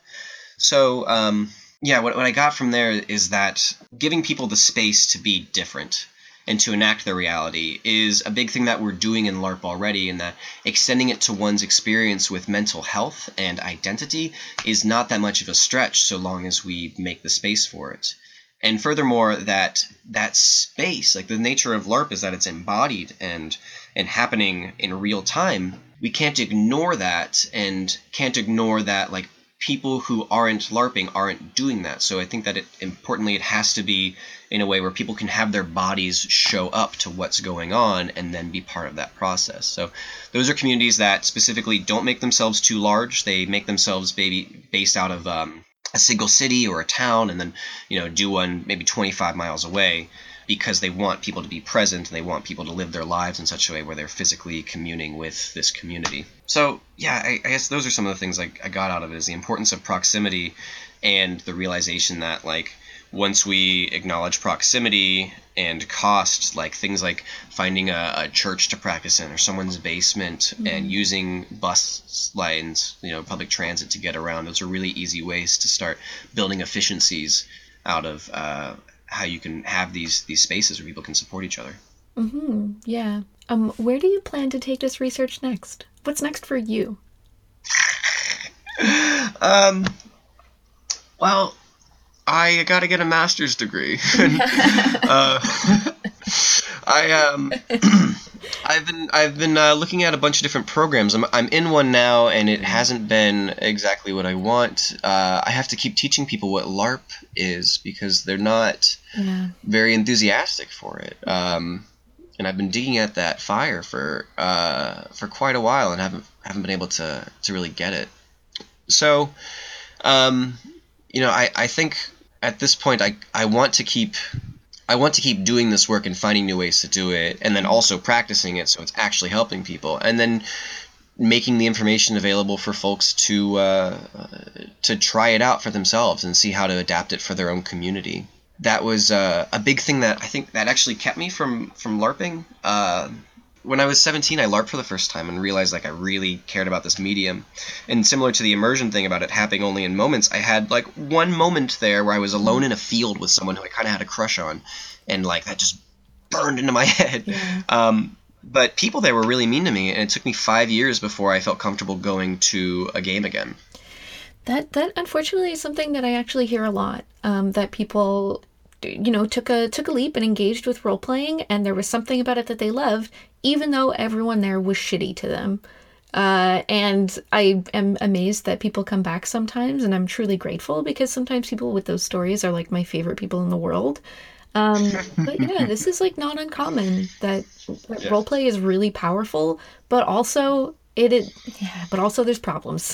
So, um, yeah, what, what I got from there is that giving people the space to be different and to enact their reality is a big thing that we're doing in LARP already, and that extending it to one's experience with mental health and identity is not that much of a stretch so long as we make the space for it. And furthermore, that that space, like the nature of LARP is that it's embodied and and happening in real time. We can't ignore that, and can't ignore that like people who aren't LARPing aren't doing that. So I think that it importantly it has to be in a way where people can have their bodies show up to what's going on and then be part of that process. So those are communities that specifically don't make themselves too large. They make themselves maybe based out of um, a single city or a town, and then, you know, do one maybe twenty-five miles away, because they want people to be present and they want people to live their lives in such a way where they're physically communing with this community. So yeah, I, I guess those are some of the things I, I got out of it, is the importance of proximity and the realization that like once we acknowledge proximity and cost, like things like finding a, a church to practice in or someone's basement, mm-hmm. and using bus lines, you know, public transit to get around, those are really easy ways to start building efficiencies out of uh, how you can have these these spaces where people can support each other. Mm-hmm. Yeah. Um, where do you plan to take this research next? What's next for you? um. Well, I got to get a master's degree. uh, I um. I've been I've been uh, looking at a bunch of different programs. I'm I'm in one now, and it hasn't been exactly what I want. Uh, I have to keep teaching people what LARP is because they're not yeah. very enthusiastic for it. Um, and I've been digging at that fire for uh, for quite a while, and haven't haven't been able to to really get it. So, um, you know, I, I think at this point I I want to keep. I want to keep doing this work and finding new ways to do it, and then also practicing it so it's actually helping people, and then making the information available for folks to uh, to try it out for themselves and see how to adapt it for their own community. That was uh, a big thing that I think that actually kept me from from LARPing. Uh, when I was seventeen, I LARPed for the first time and realized like I really cared about this medium. And similar to the immersion thing about it happening only in moments, I had like one moment there where I was alone in a field with someone who I kind of had a crush on, and like that just burned into my head. Yeah. Um, but people there were really mean to me, and it took me five years before I felt comfortable going to a game again. That that unfortunately is something that I actually hear a lot. Um, that people, you know, took a took a leap and engaged with role playing, and there was something about it that they loved, even though everyone there was shitty to them. Uh, and I am amazed that people come back sometimes, and I'm truly grateful, because sometimes people with those stories are like my favorite people in the world. Um, but yeah, this is like not uncommon that, that yes. roleplay is really powerful, but also it, it yeah, but also there's problems.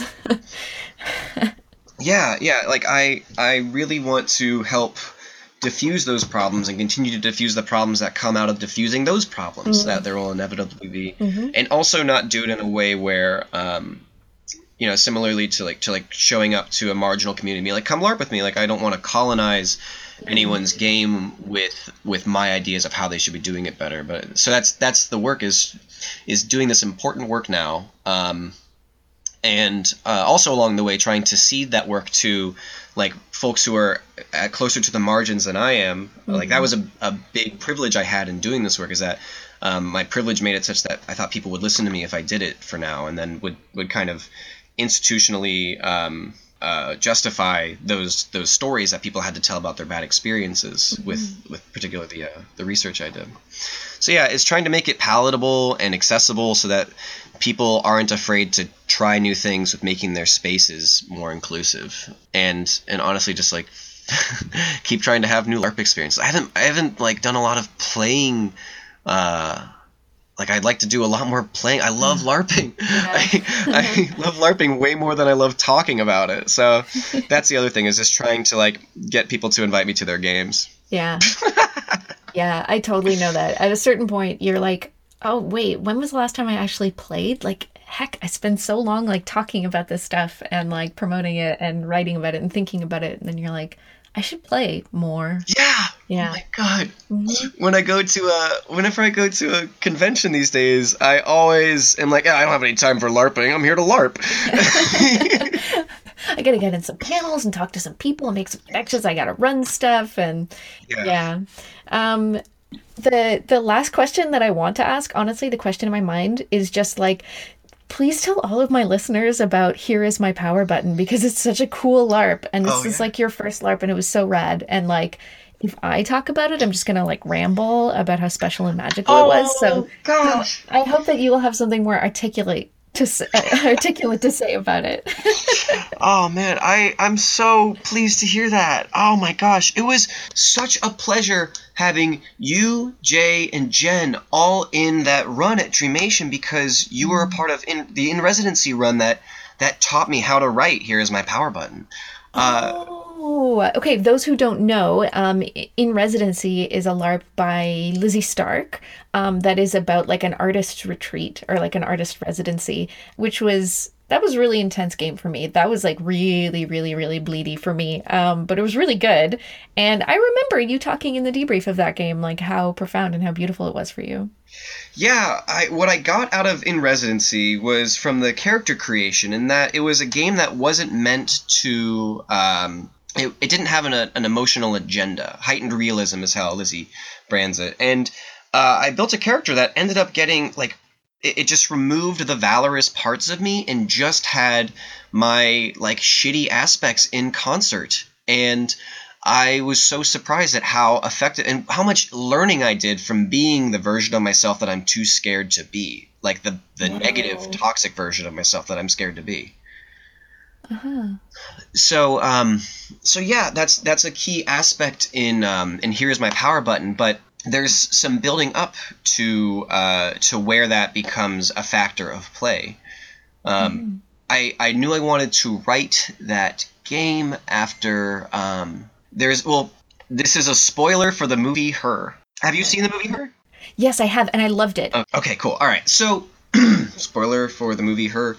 yeah, yeah. Like I, I really want to help diffuse those problems and continue to diffuse the problems that come out of diffusing those problems, mm-hmm. that there will inevitably be, mm-hmm. and also not do it in a way where, um, you know, similarly to like to like showing up to a marginal community, be like, come LARP with me. Like, I don't want to colonize anyone's game with with my ideas of how they should be doing it better. But so that's that's the work is is doing this important work now, um, and uh, also along the way trying to seed that work to like folks who are at closer to the margins than I am. Mm-hmm. Like that was a, a big privilege I had in doing this work, is that um, my privilege made it such that I thought people would listen to me if I did it for now, and then would would kind of institutionally um, uh, justify those those stories that people had to tell about their bad experiences mm-hmm. with with particularly the uh, the research I did. So yeah, it's trying to make it palatable and accessible so that people aren't afraid to try new things with making their spaces more inclusive, and and honestly just like keep trying to have new LARP experiences. I haven't I haven't like done a lot of playing. Uh, like I'd like to do a lot more playing. I love LARPing. Yeah. I, I love LARPing way more than I love talking about it. So that's the other thing, is just trying to like get people to invite me to their games. Yeah. Yeah, I totally know that. At a certain point, you're like, oh, wait, when was the last time I actually played? Like, heck, I spend so long like talking about this stuff and like promoting it and writing about it and thinking about it. And then you're like, I should play more. Yeah. Yeah. Oh my God. Mm-hmm. When I go to a, whenever I go to a convention these days, I always am like, yeah, I don't have any time for LARPing. I'm here to LARP. I gotta get in some panels and talk to some people and make some connections. I gotta run stuff and yeah. yeah. Um, the the last question that I want to ask, honestly, the question in my mind is just like, please tell all of my listeners about Here Is My Power Button, because it's such a cool LARP, and this oh, yeah. is like your first LARP, and it was so rad. And like, if I talk about it, I'm just gonna like ramble about how special and magical oh, it was. So gosh, I hope that you will have something more articulate to uh, articulate to say about it. Oh man, I I'm so pleased to hear that. Oh my gosh, it was such a pleasure having you, Jay, and Jen all in that run at Dreamation, because you were a part of in, the in residency run that that taught me how to write Here Is My Power Button. Uh, oh, okay. Those who don't know, um, In Residency is a LARP by Lizzie Stark um, that is about like an artist retreat or like an artist residency, which was, that was a really intense game for me. That was like really, really, really bleedy for me. Um, but it was really good. And I remember you talking in the debrief of that game, like how profound and how beautiful it was for you. Yeah, I, what I got out of In Residency was from the character creation, in that it was a game that wasn't meant to, um, it, it didn't have an, a, an emotional agenda. Heightened realism is how Lizzie brands it. And uh, I built a character that ended up getting, like, it, it just removed the valorous parts of me and just had my, like, shitty aspects in concert. And I was so surprised at how effective and how much learning I did from being the version of myself that I'm too scared to be. Like the, the wow. negative, toxic version of myself that I'm scared to be. Uh-huh. So, um, so yeah, that's that's a key aspect in um, in Here Is My Power Button. But there's some building up to uh, to where that becomes a factor of play. Um, mm-hmm. I I knew I wanted to write that game after. Um, There's well, this is a spoiler for the movie Her. Have you seen the movie Her? Yes, I have, and I loved it. Okay, cool. All right, so spoiler for the movie Her.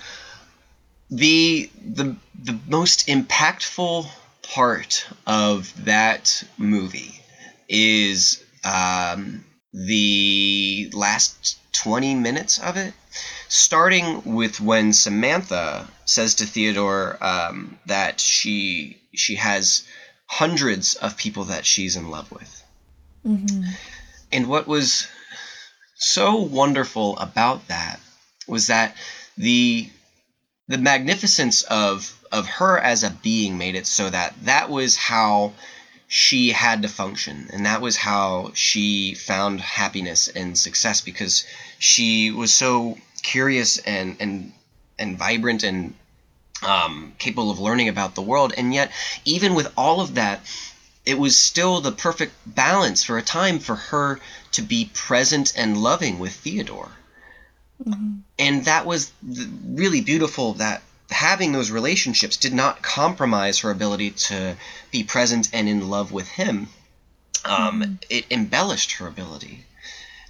The the the most impactful part of that movie is um, the last twenty minutes of it, starting with when Samantha says to Theodore um, that she she has hundreds of people that she's in love with. Mm-hmm. And what was so wonderful about that was that the the magnificence of of her as a being made it so that that was how she had to function, and that was how she found happiness and success, because she was so curious and and and vibrant and Um, capable of learning about the world. And yet, even with all of that, it was still the perfect balance for a time for her to be present and loving with Theodore. Mm-hmm. And that was really beautiful, that having those relationships did not compromise her ability to be present and in love with him. Um, mm-hmm. It embellished her ability.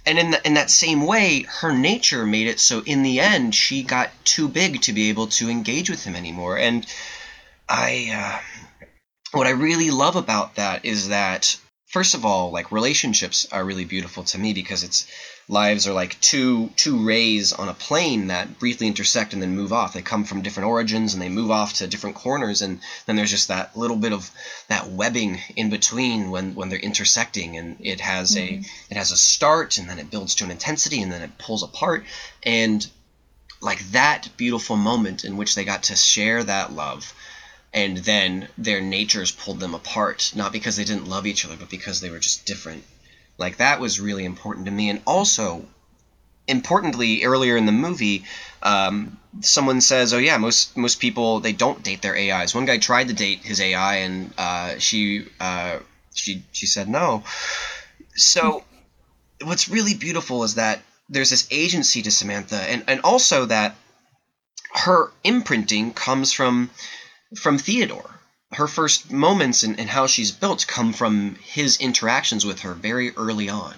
and in the, in that same way, her nature made it so in the end she got too big to be able to engage with him anymore. And I, uh, what I really love about that is that, first of all, like, relationships are really beautiful to me because it's lives are like two two rays on a plane that briefly intersect and then move off. They come from different origins and they move off to different corners, and then there's just that little bit of that webbing in between when, when they're intersecting, and it has mm-hmm. a it has a start, and then it builds to an intensity, and then it pulls apart. And like that beautiful moment in which they got to share that love, and then their natures pulled them apart, not because they didn't love each other, but because they were just different. Like, that was really important to me. And also, importantly, earlier in the movie, um, someone says, oh yeah, most most people, they don't date their A Is. One guy tried to date his A I, and uh, she uh, she she said no. So what's really beautiful is that there's this agency to Samantha, and, and also that her imprinting comes from from Theodore. Her first moments and, and how she's built come from his interactions with her very early on.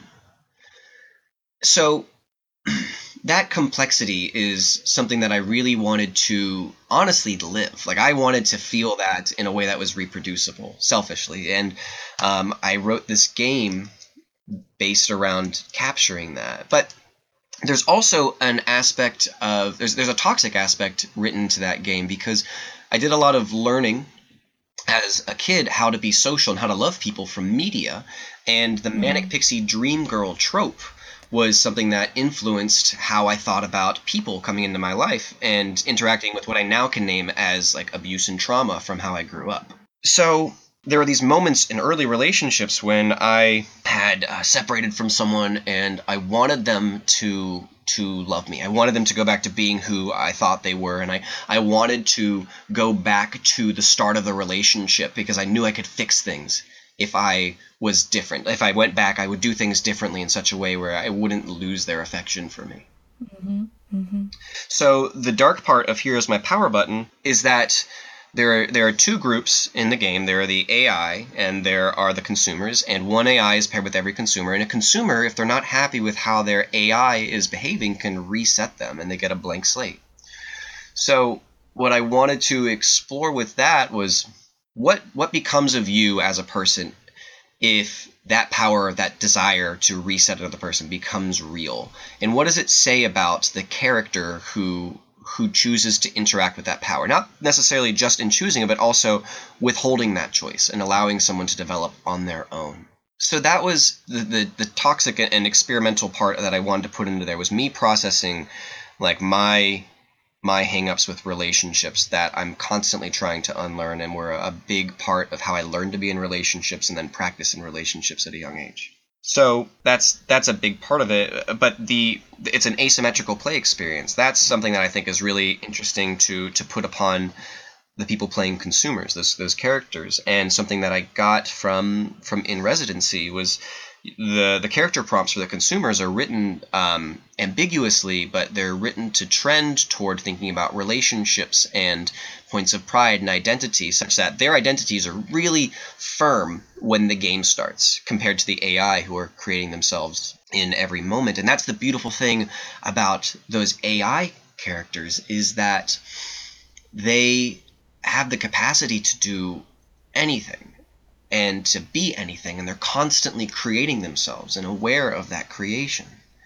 So that complexity is something that I really wanted to honestly live. Like, I wanted to feel that in a way that was reproducible, selfishly. And um, I wrote this game based around capturing that. But there's also an aspect of, there's, there's a toxic aspect written to that game, because I did a lot of learning as a kid how to be social and how to love people from media, and the mm-hmm. manic pixie dream girl trope was something that influenced how I thought about people coming into my life and interacting with what I now can name as like abuse and trauma from how I grew up. So there were these moments in early relationships when I had uh, separated from someone and I wanted them to to love me. I wanted them to go back to being who I thought they were, and I, I wanted to go back to the start of the relationship because I knew I could fix things if I was different. If I went back, I would do things differently in such a way where I wouldn't lose their affection for me. Mm-hmm. Mm-hmm. So the dark part of Here's My Power Button is that There are, there are two groups in the game. There are the A I and there are the consumers, and one A I is paired with every consumer. And a consumer, if they're not happy with how their A I is behaving, can reset them and they get a blank slate. So what I wanted to explore with that was what what becomes of you as a person if that power, that desire to reset another person becomes real? And what does it say about the character who who chooses to interact with that power? Not necessarily just in choosing it, but also withholding that choice and allowing someone to develop on their own. So that was the, the, the toxic and experimental part that I wanted to put into there, was me processing like my my hangups with relationships that I'm constantly trying to unlearn, and were a big part of how I learned to be in relationships and then practice in relationships at a young age. So that's that's a big part of it, but the it's an asymmetrical play experience. That's something that I think is really interesting to to put upon the people playing consumers, those those characters. And something that I got from from In Residency was the the character prompts for the consumers are written um, ambiguously, but they're written to trend toward thinking about relationships and points of pride and identity, such that their identities are really firm when the game starts, compared to the A I who are creating themselves in every moment. And that's the beautiful thing about those A I characters, is that they have the capacity to do anything and to be anything, and they're constantly creating themselves and aware of that creation.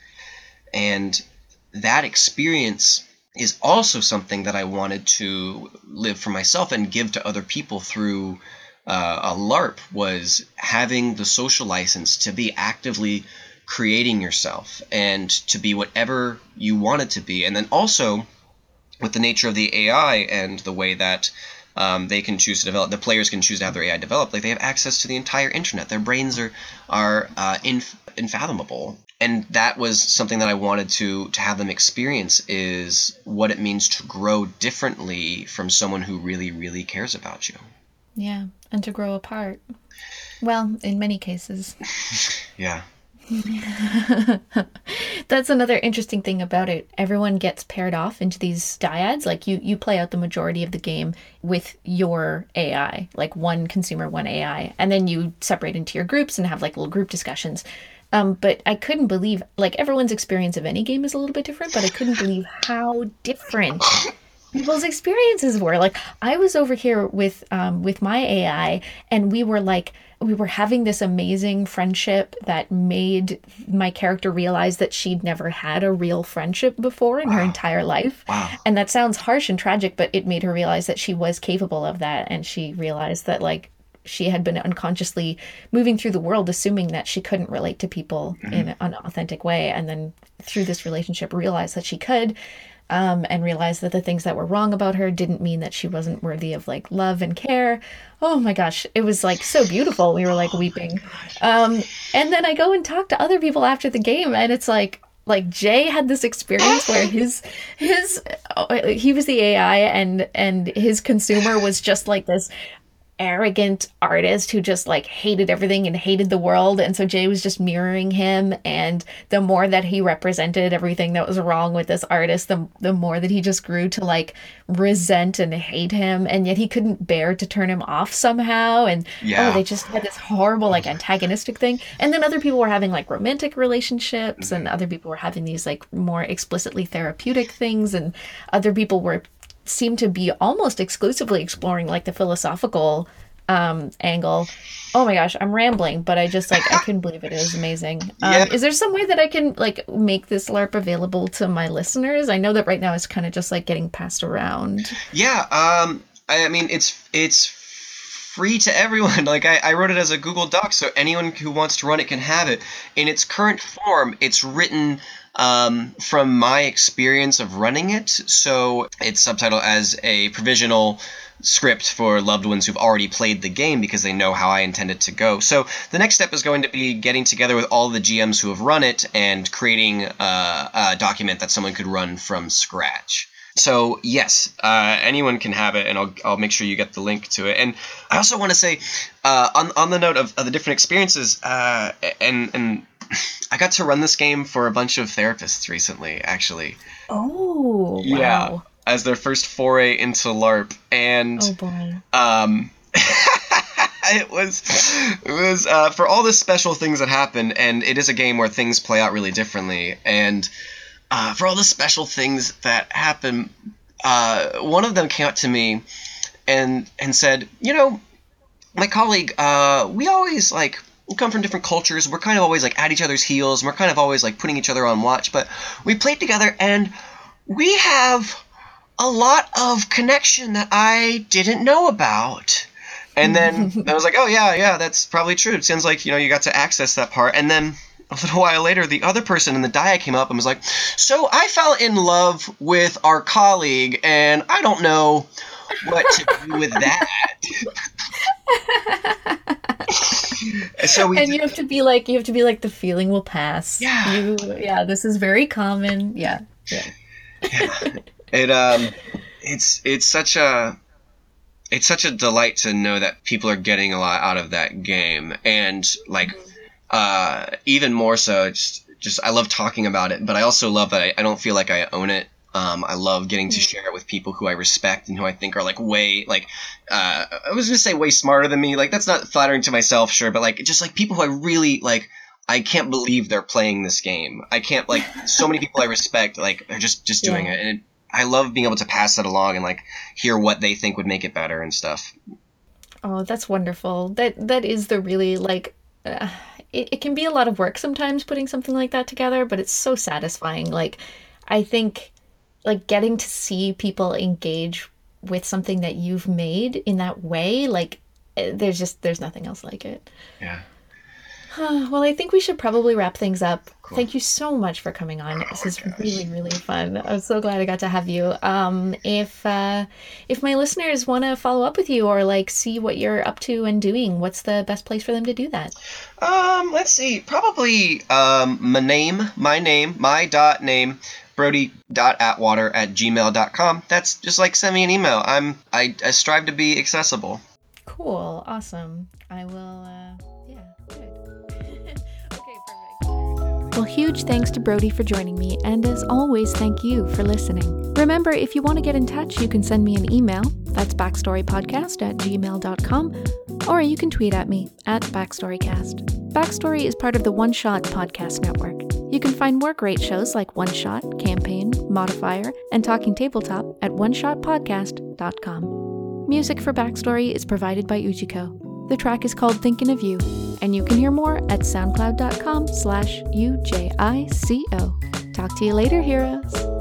And that experience is also something that I wanted to live for myself and give to other people through uh, a LARP, was having the social license to be actively creating yourself and to be whatever you want it to be. And then also with the nature of the A I and the way that Um, they can choose to develop, the players can choose to have their A I develop, like they have access to the entire internet. Their brains are are uh, inf- unfathomable. And that was something that I wanted to to have them experience, is what it means to grow differently from someone who really, really cares about you. Yeah, and to grow apart. Well, in many cases. Yeah. That's another interesting thing about it. Everyone gets paired off into these dyads. Like you, you play out the majority of the game with your A I, like one consumer, one A I, and then you separate into your groups and have like little group discussions. Um, but I couldn't believe, like, everyone's experience of any game is a little bit different, but I couldn't believe how different people's experiences were. Like, I was over here with um, with my A I, and we were like, we were having this amazing friendship that made my character realize that she'd never had a real friendship before in wow. her entire life. Wow. And that sounds harsh and tragic, but it made her realize that she was capable of that. And she realized that, like, she had been unconsciously moving through the world assuming that she couldn't relate to people mm-hmm. in an authentic way. And then through this relationship realized that she could. Um, and realized that the things that were wrong about her didn't mean that she wasn't worthy of, like, love and care. Oh my gosh, it was, like, so beautiful. We were, like, weeping. Um, and then I go and talk to other people after the game, and it's like, like Jay had this experience where his his uh, he was the A I, and and his consumer was just like this arrogant artist who just, like, hated everything and hated the world. And so Jay was just mirroring him, and the more that he represented everything that was wrong with this artist, the the more that he just grew to, like, resent and hate him, and yet he couldn't bear to turn him off somehow. And yeah. oh, they just had this horrible, like, antagonistic thing. And then other people were having, like, romantic relationships, and other people were having these, like, more explicitly therapeutic things, and other people were seem to be almost exclusively exploring, like, the philosophical um angle. Oh my gosh, I'm rambling, but I just, like, I couldn't believe it. It was amazing. Um, yeah. Is there some way that I can, like, make this LARP available to my listeners? I know that right now it's kind of just, like, getting passed around. Yeah, um, I mean, it's it's free to everyone. Like, I, I wrote it as a Google Doc, so anyone who wants to run it can have it. In its current form, it's written Um, from my experience of running it, so it's subtitled as a provisional script for loved ones who've already played the game because they know how I intend it to go. So the next step is going to be getting together with all the G Ms who have run it and creating uh, a document that someone could run from scratch. So yes, uh, anyone can have it, and I'll I'll make sure you get the link to it. And I also want to say, uh, on on the note of, of the different experiences, uh, and and. I got to run this game for a bunch of therapists recently, actually. Oh, yeah, wow. As their first foray into LARP, and oh boy, um, it was it was uh, for all the special things that happen, and it is a game where things play out really differently, and uh, for all the special things that happen, uh, one of them came up to me and and said, you know, my colleague, uh, we always like. We come from different cultures. We're kind of always, like, at each other's heels. And we're kind of always, like, putting each other on watch. But we played together, and we have a lot of connection that I didn't know about. And then I was like, oh, yeah, yeah, that's probably true. It sounds like, you know, you got to access that part. And then a little while later, the other person in the dyad came up and was like, so I fell in love with our colleague, and I don't know what to do with that. So we and did. you have to be like, you have to be like, the feeling will pass. Yeah. You, yeah, this is very common. Yeah. Yeah. yeah. It, um, it's, it's such a, it's such a delight to know that people are getting a lot out of that game. And, like, uh, even more so, just, just, I love talking about it, but I also love that I, I don't feel like I own it. Um, I love getting to share it with people who I respect and who I think are, like, way, like, uh, I was going to say way smarter than me. Like, that's not flattering to myself, sure, but, like, just, like, people who I really, like, I can't believe they're playing this game. I can't, like, so many people I respect, like, they're just, just doing yeah. it. And it, I love being able to pass that along and, like, hear what they think would make it better and stuff. Oh, that's wonderful. That That is the really, like, uh, it, it can be a lot of work sometimes putting something like that together, but it's so satisfying. Like, I think... like, getting to see people engage with something that you've made in that way, like, there's just, there's nothing else like it. Yeah. Well, I think we should probably wrap things up. Cool. Thank you so much for coming on. Oh, this is gosh. really, really fun. I'm so glad I got to have you. Um, if uh, if my listeners want to follow up with you or, like, see what you're up to and doing, what's the best place for them to do that? Um, let's see. Probably um, my name, my name, my dot name, brody dot atwater at gmail dot com. That's just like send me an email. I'm I, I strive to be accessible. Cool. Awesome. I will, uh, yeah, good. Okay, perfect. Well, huge thanks to Brody for joining me, and as always, thank you for listening. Remember, if you want to get in touch, you can send me an email. That's backstorypodcast at gmail dot com, or you can tweet at me at backstorycast. Backstory is part of the One Shot podcast network. You can find more great shows like One Shot, Campaign, Modifier, and Talking Tabletop at one shot podcast dot com. Music for Backstory is provided by Ujiko. The track is called Thinkin' of You, and you can hear more at soundcloud dot com slash U J I C O. Talk to you later, heroes!